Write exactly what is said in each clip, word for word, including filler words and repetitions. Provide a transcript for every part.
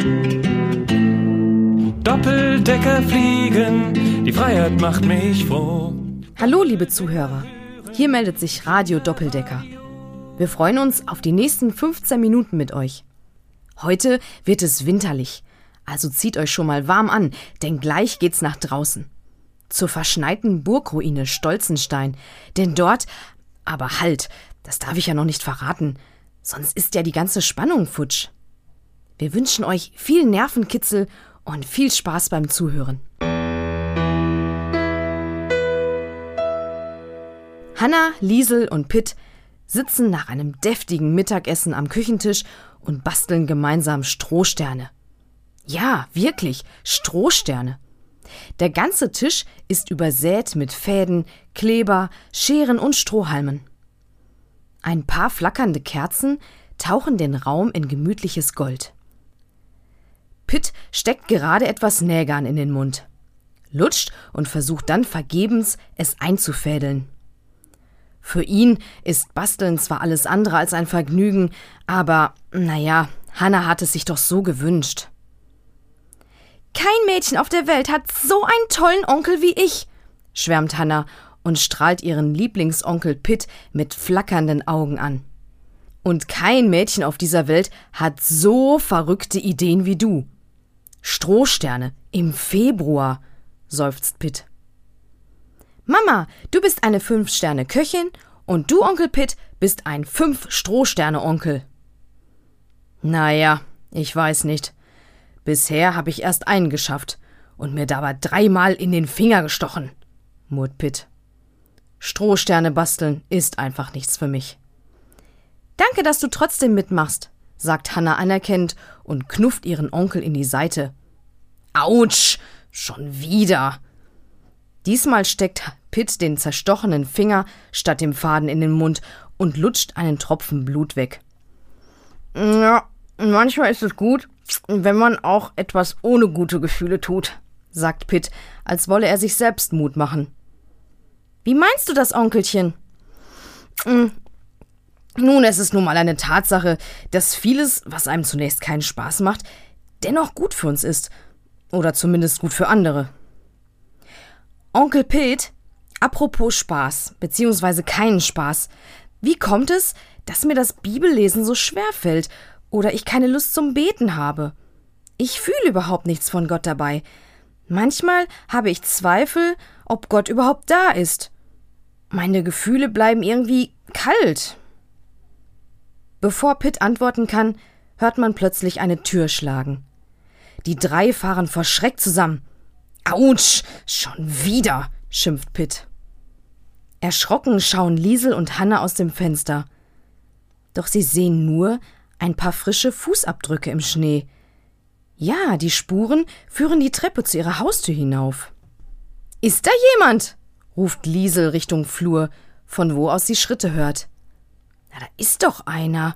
Doppeldecker fliegen, die Freiheit macht mich froh. Hallo liebe Zuhörer, hier meldet sich Radio Doppeldecker. Wir freuen uns auf die nächsten fünfzehn Minuten mit euch. Heute wird es winterlich, also zieht euch schon mal warm an, denn gleich geht's nach draußen. Zur verschneiten Burgruine Stolzenstein, denn dort, aber halt, das darf ich ja noch nicht verraten, sonst ist ja die ganze Spannung futsch. Wir wünschen euch viel Nervenkitzel und viel Spaß beim Zuhören. Hanna, Liesel und Pitt sitzen nach einem deftigen Mittagessen am Küchentisch und basteln gemeinsam Strohsterne. Ja, wirklich, Strohsterne. Der ganze Tisch ist übersät mit Fäden, Kleber, Scheren und Strohhalmen. Ein paar flackernde Kerzen tauchen den Raum in gemütliches Gold. Pitt steckt gerade etwas Nägern in den Mund, lutscht und versucht dann vergebens, es einzufädeln. Für ihn ist Basteln zwar alles andere als ein Vergnügen, aber, naja, Hanna hat es sich doch so gewünscht. Kein Mädchen auf der Welt hat so einen tollen Onkel wie ich, schwärmt Hanna und strahlt ihren Lieblingsonkel Pitt mit flackernden Augen an. Und kein Mädchen auf dieser Welt hat so verrückte Ideen wie du. Strohsterne im Februar, seufzt Pitt. Mama, du bist eine Fünf-Sterne-Köchin und du, Onkel Pitt, bist ein Fünf-Strohsterne-Onkel. Naja, ich weiß nicht. Bisher habe ich erst einen geschafft und mir dabei dreimal in den Finger gestochen, murrt Pitt. Strohsterne basteln ist einfach nichts für mich. Danke, dass du trotzdem mitmachst, sagt Hanna anerkennend und knufft ihren Onkel in die Seite. Autsch, schon wieder. Diesmal steckt Pitt den zerstochenen Finger statt dem Faden in den Mund und lutscht einen Tropfen Blut weg. Ja, manchmal ist es gut, wenn man auch etwas ohne gute Gefühle tut, sagt Pitt, als wolle er sich selbst Mut machen. Wie meinst du das, Onkelchen? Hm. Nun, es ist nun mal eine Tatsache, dass vieles, was einem zunächst keinen Spaß macht, dennoch gut für uns ist. Oder zumindest gut für andere. Onkel Pitt, apropos Spaß, beziehungsweise keinen Spaß. Wie kommt es, dass mir das Bibellesen so schwer fällt oder ich keine Lust zum Beten habe? Ich fühle überhaupt nichts von Gott dabei. Manchmal habe ich Zweifel, ob Gott überhaupt da ist. Meine Gefühle bleiben irgendwie kalt. Bevor Pitt antworten kann, hört man plötzlich eine Tür schlagen. Die drei fahren vor Schreck zusammen. Autsch, schon wieder, schimpft Pitt. Erschrocken schauen Liesel und Hanna aus dem Fenster. Doch sie sehen nur ein paar frische Fußabdrücke im Schnee. Ja, die Spuren führen die Treppe zu ihrer Haustür hinauf. Ist da jemand? Ruft Liesel Richtung Flur, von wo aus sie Schritte hört. Na, da ist doch einer.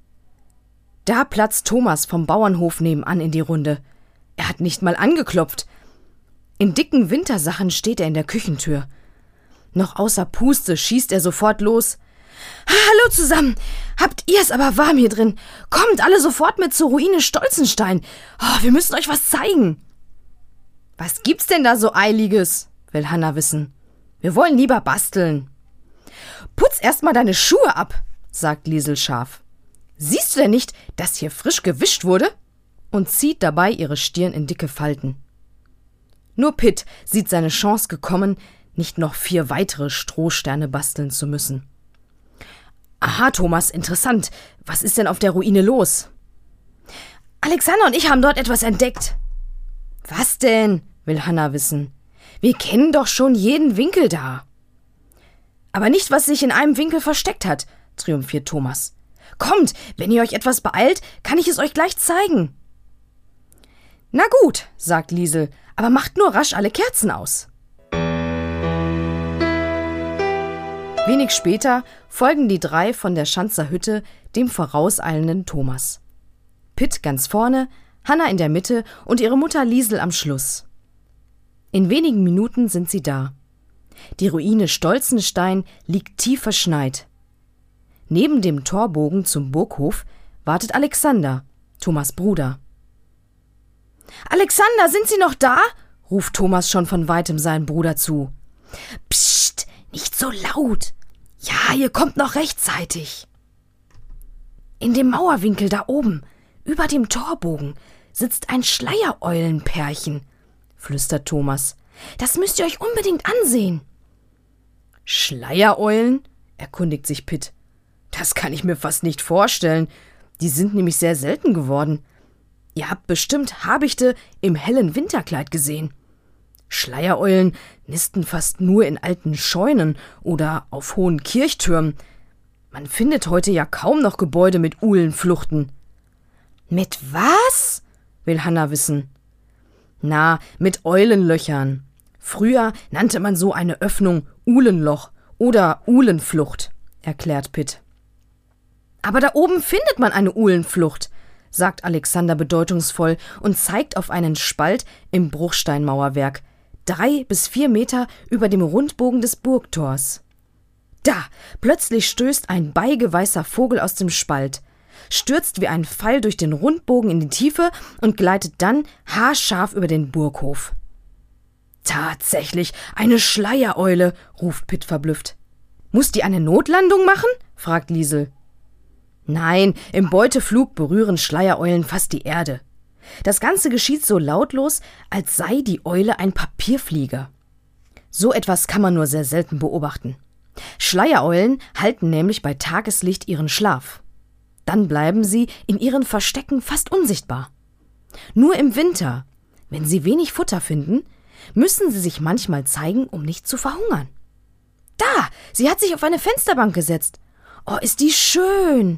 Da platzt Thomas vom Bauernhof nebenan in die Runde. Er hat nicht mal angeklopft. In dicken Wintersachen steht er in der Küchentür. Noch außer Puste schießt er sofort los. Hallo zusammen! Habt ihr's aber warm hier drin? Kommt alle sofort mit zur Ruine Stolzenstein. Oh, wir müssen euch was zeigen. Was gibt's denn da so Eiliges? Will Hanna wissen. Wir wollen lieber basteln. Putz erst mal deine Schuhe ab, sagt Liesel scharf. Siehst du denn nicht, dass hier frisch gewischt wurde? Und zieht dabei ihre Stirn in dicke Falten. Nur Pitt sieht seine Chance gekommen, nicht noch vier weitere Strohsterne basteln zu müssen. Aha, Thomas, interessant. Was ist denn auf der Ruine los? Alexander und ich haben dort etwas entdeckt. Was denn? Will Hanna wissen. Wir kennen doch schon jeden Winkel da. Aber nicht, was sich in einem Winkel versteckt hat, triumphiert Thomas. Kommt, wenn ihr euch etwas beeilt, kann ich es euch gleich zeigen. Na gut, sagt Liesel, aber macht nur rasch alle Kerzen aus. Wenig später folgen die drei von der Schanzer Hütte dem vorauseilenden Thomas. Pitt ganz vorne, Hanna in der Mitte und ihre Mutter Liesel am Schluss. In wenigen Minuten sind sie da. Die Ruine Stolzenstein liegt tief verschneit. Neben dem Torbogen zum Burghof wartet Alexander, Thomas' Bruder. »Alexander, sind Sie noch da?« ruft Thomas schon von weitem seinen Bruder zu. »Psst, nicht so laut. Ja, ihr kommt noch rechtzeitig.« »In dem Mauerwinkel da oben, über dem Torbogen, sitzt ein Schleiereulenpärchen«, flüstert Thomas. »Das müsst ihr euch unbedingt ansehen.« »Schleiereulen?«, erkundigt sich Pitt. »Das kann ich mir fast nicht vorstellen. Die sind nämlich sehr selten geworden. Ihr habt bestimmt Habichte im hellen Winterkleid gesehen. Schleiereulen nisten fast nur in alten Scheunen oder auf hohen Kirchtürmen. Man findet heute ja kaum noch Gebäude mit Uhlenfluchten.« »Mit was?«, will Hanna wissen. »Na, mit Eulenlöchern. Früher nannte man so eine Öffnung Uhlenloch oder Uhlenflucht«, erklärt Pitt. »Aber da oben findet man eine Uhlenflucht«, sagt Alexander bedeutungsvoll und zeigt auf einen Spalt im Bruchsteinmauerwerk, drei bis vier Meter über dem Rundbogen des Burgtors. Da, plötzlich stößt ein beigeweißer Vogel aus dem Spalt, stürzt wie ein Pfeil durch den Rundbogen in die Tiefe und gleitet dann haarscharf über den Burghof. »Tatsächlich, eine Schleiereule«, ruft Pitt verblüfft. »Muss die eine Notlandung machen?«, fragt Liesel. »Nein, im Beuteflug berühren Schleiereulen fast die Erde. Das Ganze geschieht so lautlos, als sei die Eule ein Papierflieger. So etwas kann man nur sehr selten beobachten. Schleiereulen halten nämlich bei Tageslicht ihren Schlaf. Dann bleiben sie in ihren Verstecken fast unsichtbar. Nur im Winter, wenn sie wenig Futter finden, müssen sie sich manchmal zeigen, um nicht zu verhungern. Da, sie hat sich auf eine Fensterbank gesetzt. Oh, ist die schön.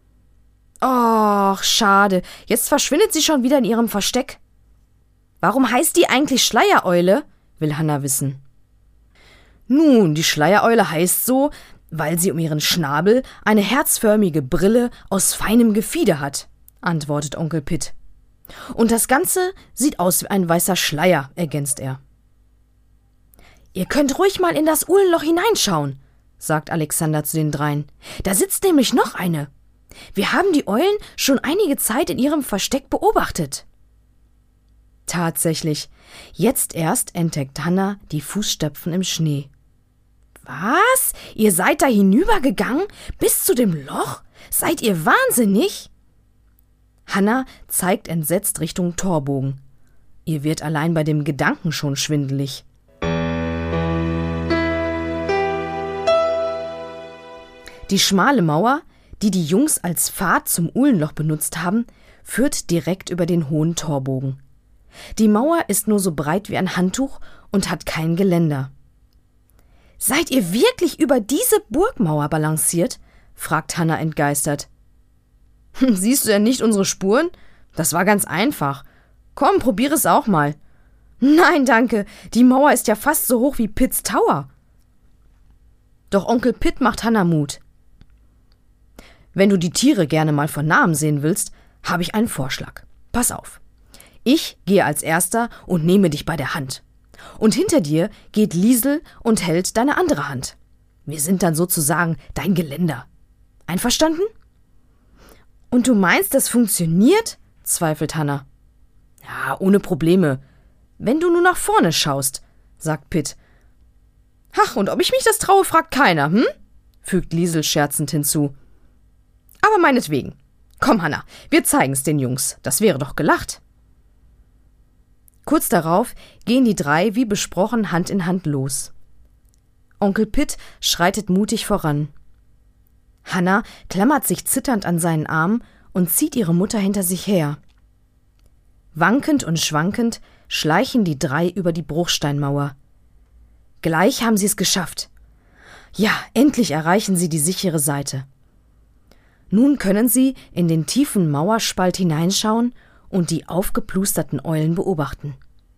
Och, schade, jetzt verschwindet sie schon wieder in ihrem Versteck. Warum heißt die eigentlich Schleiereule?«, will Hanna wissen. »Nun, die Schleiereule heißt so, weil sie um ihren Schnabel eine herzförmige Brille aus feinem Gefieder hat«, antwortet Onkel Pitt. »Und das Ganze sieht aus wie ein weißer Schleier«, ergänzt er. »Ihr könnt ruhig mal in das Uhlenloch hineinschauen«, sagt Alexander zu den dreien. »Da sitzt nämlich noch eine. Wir haben die Eulen schon einige Zeit in ihrem Versteck beobachtet.« Tatsächlich, jetzt erst entdeckt Hanna die Fußstapfen im Schnee. »Was? Ihr seid da hinübergegangen? Bis zu dem Loch? Seid ihr wahnsinnig?« Hanna zeigt entsetzt Richtung Torbogen. Ihr wird allein bei dem Gedanken schon schwindelig. Die schmale Mauer, die die Jungs als Pfad zum Uhlenloch benutzt haben, führt direkt über den hohen Torbogen. Die Mauer ist nur so breit wie ein Handtuch und hat kein Geländer. »Seid ihr wirklich über diese Burgmauer balanciert?«, fragt Hanna entgeistert. »Siehst du denn nicht unsere Spuren? Das war ganz einfach. Komm, probier es auch mal.« »Nein, danke, die Mauer ist ja fast so hoch wie Pitts Tower.« Doch Onkel Pitt macht Hanna Mut. »Wenn du die Tiere gerne mal von nahem sehen willst, habe ich einen Vorschlag. Pass auf. Ich gehe als Erster und nehme dich bei der Hand. Und hinter dir geht Liesel und hält deine andere Hand. Wir sind dann sozusagen dein Geländer. Einverstanden?« »Und du meinst, das funktioniert?«, zweifelt Hanna. »Ja, ohne Probleme. Wenn du nur nach vorne schaust«, sagt Pitt. »Ach, und ob ich mich das traue, fragt keiner, hm?«, fügt Liesel scherzend hinzu. »Aber meinetwegen. Komm, Hanna, wir zeigen's den Jungs. Das wäre doch gelacht.« Kurz darauf gehen die drei wie besprochen Hand in Hand los. Onkel Pitt schreitet mutig voran. Hanna klammert sich zitternd an seinen Arm und zieht ihre Mutter hinter sich her. Wankend und schwankend schleichen die drei über die Bruchsteinmauer. Gleich haben sie es geschafft. Ja, endlich erreichen sie die sichere Seite. Nun können sie in den tiefen Mauerspalt hineinschauen und die aufgeplusterten Eulen beobachten.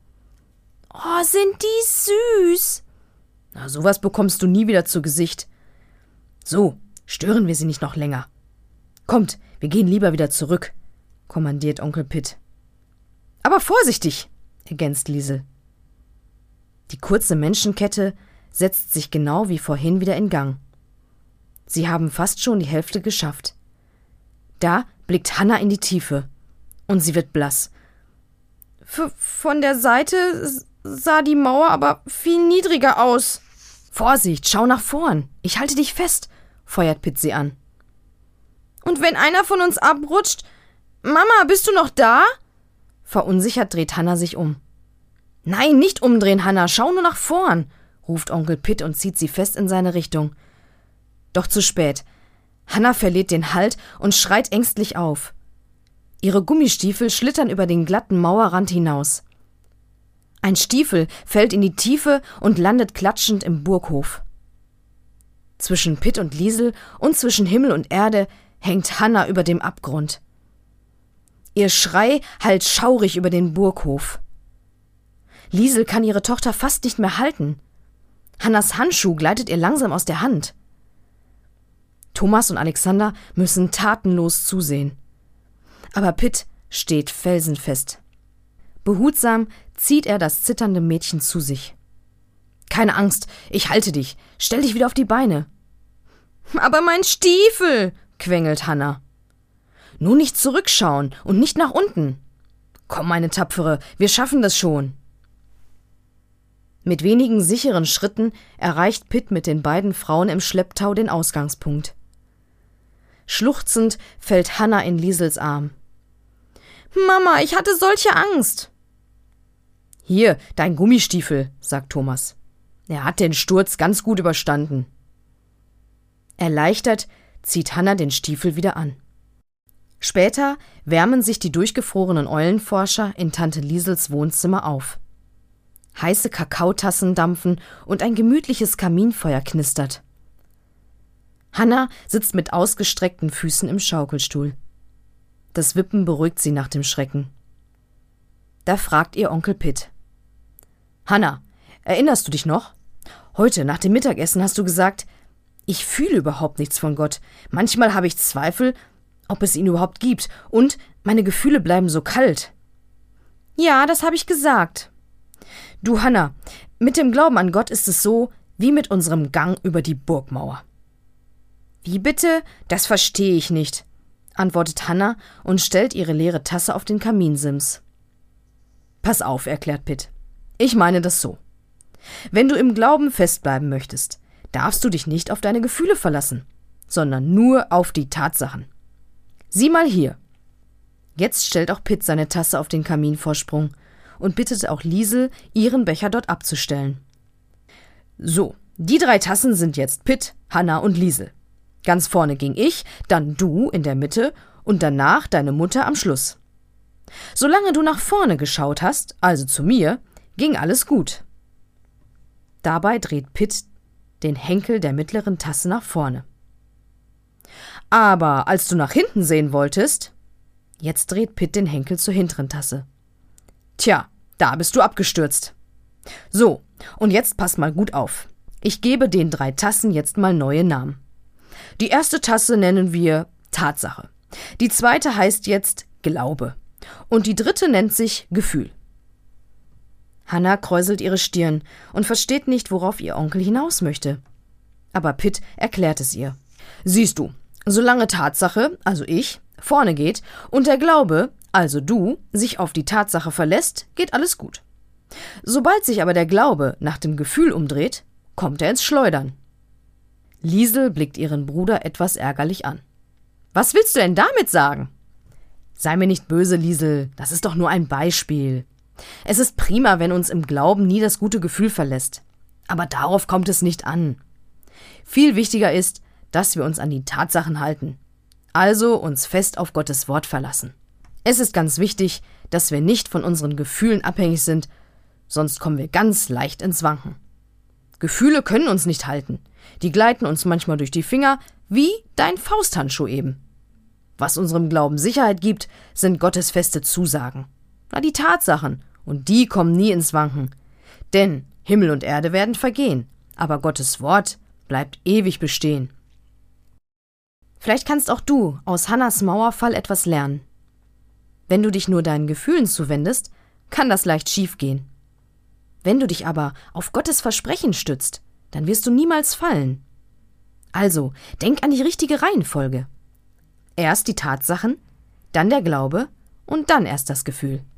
»Oh, sind die süß!« »Na, sowas bekommst du nie wieder zu Gesicht. So, stören wir sie nicht noch länger. Kommt, wir gehen lieber wieder zurück«, kommandiert Onkel Pitt. »Aber vorsichtig«, ergänzt Liesel. Die kurze Menschenkette setzt sich genau wie vorhin wieder in Gang. Sie haben fast schon die Hälfte geschafft. Da blickt Hanna in die Tiefe und sie wird blass. F- von der Seite sah die Mauer aber viel niedriger aus. Vorsicht, schau nach vorn. Ich halte dich fest, feuert Pitt sie an. Und wenn einer von uns abrutscht? Mama, bist du noch da? Verunsichert dreht Hannah sich um. Nein, nicht umdrehen, Hannah, schau nur nach vorn, ruft Onkel Pitt und zieht sie fest in seine Richtung. Doch zu spät. Hannah verliert den Halt und schreit ängstlich auf. Ihre Gummistiefel schlittern über den glatten Mauerrand hinaus. Ein Stiefel fällt in die Tiefe und landet klatschend im Burghof. Zwischen Pitt und Liesel und zwischen Himmel und Erde hängt Hannah über dem Abgrund. Ihr Schrei hallt schaurig über den Burghof. Liesel kann ihre Tochter fast nicht mehr halten. Hannahs Handschuh gleitet ihr langsam aus der Hand. Thomas und Alexander müssen tatenlos zusehen. Aber Pitt steht felsenfest. Behutsam zieht er das zitternde Mädchen zu sich. »Keine Angst, ich halte dich. Stell dich wieder auf die Beine.« »Aber mein Stiefel«, quengelt Hannah. »Nur nicht zurückschauen und nicht nach unten. Komm, meine Tapfere, wir schaffen das schon.« Mit wenigen sicheren Schritten erreicht Pitt mit den beiden Frauen im Schlepptau den Ausgangspunkt. Schluchzend fällt Hannah in Liesels Arm. »Mama, ich hatte solche Angst.« »Hier, dein Gummistiefel«, sagt Thomas. Er hat den Sturz ganz gut überstanden. Erleichtert zieht Hannah den Stiefel wieder an. Später wärmen sich die durchgefrorenen Eulenforscher in Tante Liesels Wohnzimmer auf. Heiße Kakaotassen dampfen und ein gemütliches Kaminfeuer knistert. Hannah sitzt mit ausgestreckten Füßen im Schaukelstuhl. Das Wippen beruhigt sie nach dem Schrecken. Da fragt ihr Onkel Pitt. »Hannah, erinnerst du dich noch? Heute nach dem Mittagessen hast du gesagt, ich fühle überhaupt nichts von Gott. Manchmal habe ich Zweifel, ob es ihn überhaupt gibt, und meine Gefühle bleiben so kalt.« »Ja, das habe ich gesagt.« »Du, Hannah, mit dem Glauben an Gott ist es so, wie mit unserem Gang über die Burgmauer.« »Wie bitte? Das verstehe ich nicht«, antwortet Hannah und stellt ihre leere Tasse auf den Kaminsims. »Pass auf«, erklärt Pitt. »Ich meine das so. Wenn du im Glauben festbleiben möchtest, darfst du dich nicht auf deine Gefühle verlassen, sondern nur auf die Tatsachen. Sieh mal hier.« Jetzt stellt auch Pitt seine Tasse auf den Kaminvorsprung und bittet auch Liesel, ihren Becher dort abzustellen. »So, die drei Tassen sind jetzt Pitt, Hannah und Liesel. Ganz vorne ging ich, dann du in der Mitte und danach deine Mutter am Schluss. Solange du nach vorne geschaut hast, also zu mir, ging alles gut.« Dabei dreht Pitt den Henkel der mittleren Tasse nach vorne. »Aber als du nach hinten sehen wolltest«, jetzt dreht Pitt den Henkel zur hinteren Tasse. »Tja, da bist du abgestürzt. So, und jetzt pass mal gut auf. Ich gebe den drei Tassen jetzt mal neue Namen. Die erste Tasse nennen wir Tatsache. Die zweite heißt jetzt Glaube. Und die dritte nennt sich Gefühl.« Hannah kräuselt ihre Stirn und versteht nicht, worauf ihr Onkel hinaus möchte. Aber Pitt erklärt es ihr. »Siehst du, solange Tatsache, also ich, vorne geht und der Glaube, also du, sich auf die Tatsache verlässt, geht alles gut. Sobald sich aber der Glaube nach dem Gefühl umdreht, kommt er ins Schleudern.« Liesel blickt ihren Bruder etwas ärgerlich an. »Was willst du denn damit sagen?« »Sei mir nicht böse, Liesel, das ist doch nur ein Beispiel. Es ist prima, wenn uns im Glauben nie das gute Gefühl verlässt. Aber darauf kommt es nicht an. Viel wichtiger ist, dass wir uns an die Tatsachen halten. Also uns fest auf Gottes Wort verlassen. Es ist ganz wichtig, dass wir nicht von unseren Gefühlen abhängig sind, sonst kommen wir ganz leicht ins Wanken. Gefühle können uns nicht halten. Die gleiten uns manchmal durch die Finger, wie dein Fausthandschuh eben. Was unserem Glauben Sicherheit gibt, sind Gottes feste Zusagen. Na, die Tatsachen, und die kommen nie ins Wanken. Denn Himmel und Erde werden vergehen, aber Gottes Wort bleibt ewig bestehen. Vielleicht kannst auch du aus Hannahs Mauerfall etwas lernen. Wenn du dich nur deinen Gefühlen zuwendest, kann das leicht schiefgehen. Wenn du dich aber auf Gottes Versprechen stützt, dann wirst du niemals fallen. Also, denk an die richtige Reihenfolge. Erst die Tatsachen, dann der Glaube und dann erst das Gefühl.